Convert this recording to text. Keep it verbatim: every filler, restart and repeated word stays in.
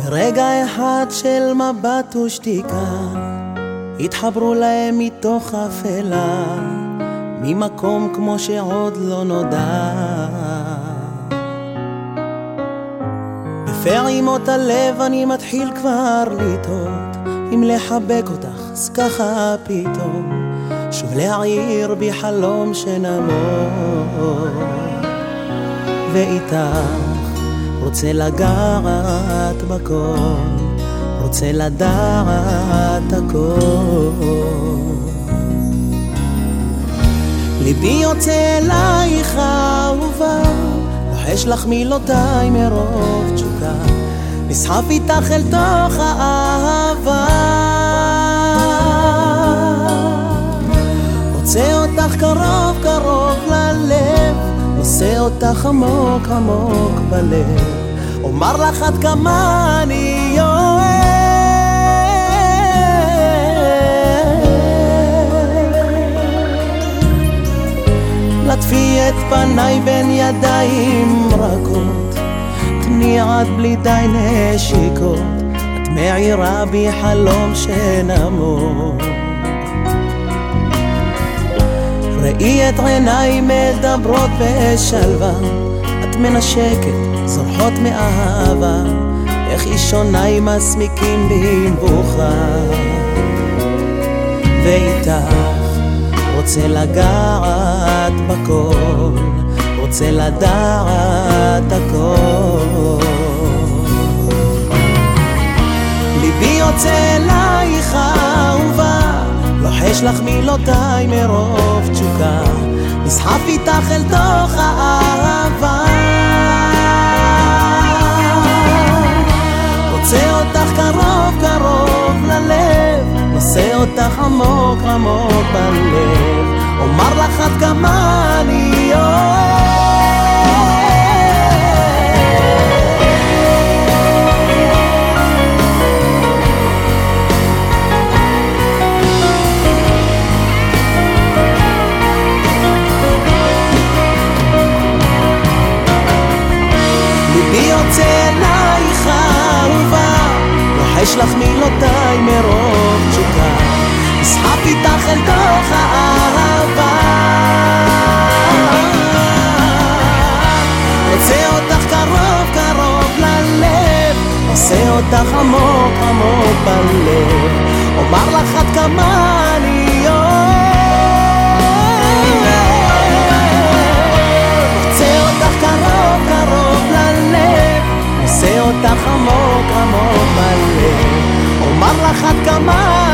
ברגע אחד של מבט ושתיקה התחברו להם מתוך אפלה, ממקום כמו שעוד לא נודע. בפעימות הלב אני מתחיל כבר לטעות אם לחבק אותך, אז ככה פתאום שוב להעיר בי חלום שנמות. ואיתך רוצה לגעת בכל, רוצה לדעת הכל. ליבי יוצא אלייך אהובה, לוחש לך מילותיי מרוב תשוקה, נסחף איתך אל תוך האהבה. רוצה אותך קרוב קרוב ללב, נושא אותך עמוק עמוק בלב, אומר לך עד כמה אני אוהב. לטפי את פניי בין ידיים רכות, תני עד בלי די נשיקות, את מעירה בי חלום שנמות. ראי את עיניי מדברות בשלווה, את מנשקת זורחות מאהבה, איך אישוניי מסמיקים במבוכה. ואיתך רוצה לגעת בכל, רוצה לדעת הכל. ליבי יוצא אלייך אהובה, לוחש לך מילותיי מרוב תשוקה, נסחף איתך אל תוך האהבה. רוצה אותך קרוב קרוב ללב, נושא אותך עמוק עמוק בלב, אומר לך עד כמה אני אוהב. ליבי יוצא אלייך אהובה, לוחש לך מילותיי מרוב תשוקה, נסחף איתך אל תוך האהבה. רוצה אותך קרוב קרוב ללב, נושא אותך עמוק עמוק בלב, אומר לך עד כמה אני אוהב. רוצה אותך קרוב קרוב ללב, נושא אותך עמוק עמוק בלב, אומר לך עד כמה